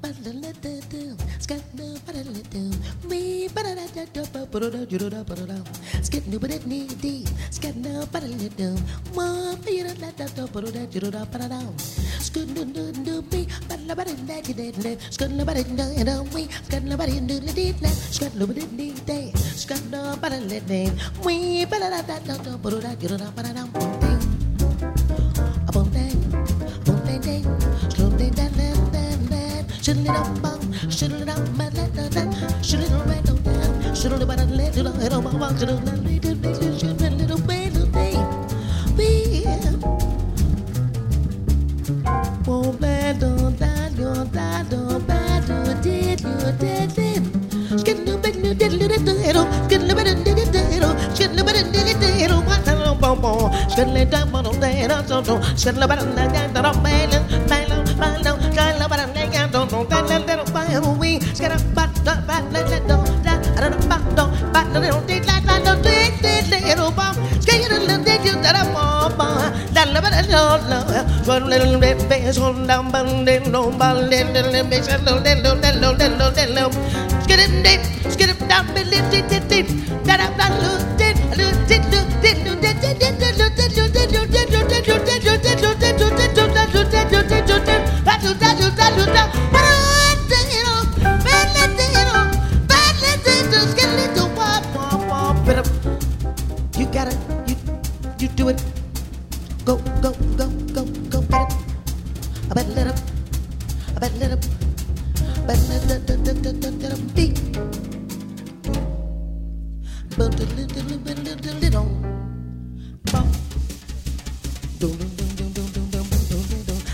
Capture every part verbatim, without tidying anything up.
You got it, you, you do it. Go, go, go, go, go, better. I better let up, I better let up, better let up, let up, let up, beat. But a little, little, little, little, bump. Do, do, do, do, do, do, do, do, do, do.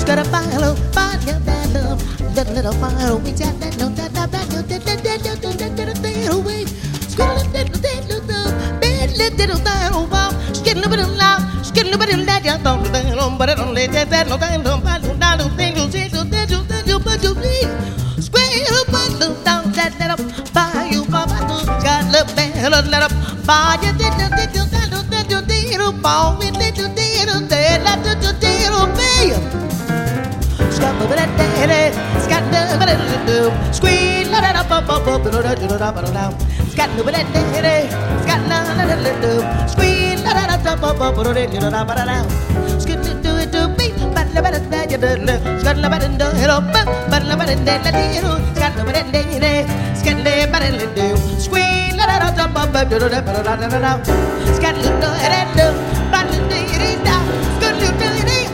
got a fire, fire, that little, little, little fire. We got that, no, that, that, that, that, that, that, that, that, that, that, that, away. Got a little, little, little, little, little, wow. Get a little bit of loud, get a little bit of that, you don't, but I don't let that, that, no, that, no, I don't, I don't think you'll say, so that, you, that, you, but you please. Square up, but look down, that, let up, fire, you, papa, got a little bit, let up, fire, you, that, that, that, you, that, that, you, that, you, ball, we, that, you, that, that, that, that, you, that, you, me. Stop over that daddy, Scott, never let it do. Squeeze, let it up, up, up, up, let it up, let it up. Scott, never let it, Scott, never let it do. Squeeze, let it up, up, up, let it up, let it up. Scott, do it to me, but let it let you do. Scott, let it do it up, but let it let it do. Scott, let it let it, Scott, let it do. Squeeze, let it up, up, up, let it up, let it up. Scott, let it do, but let it down. Scott, let it do.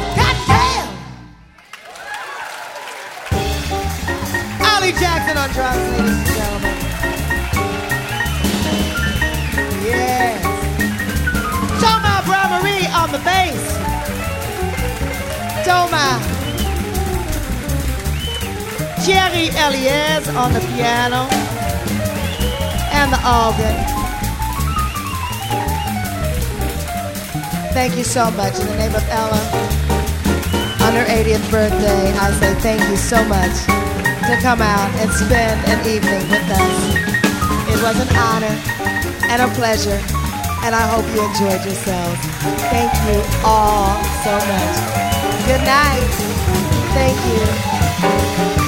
Jackson on drums, ladies and gentlemen. Yes. Thomas Bramari on the bass. Thomas. Jerry Elias on the piano and the organ. Thank you so much. In the name of Ella, on her eightieth birthday, I say thank you so much to come out and spend an evening with us. It was an honor and a pleasure, and I hope you enjoyed yourselves. Thank you all so much. Good night. Thank you.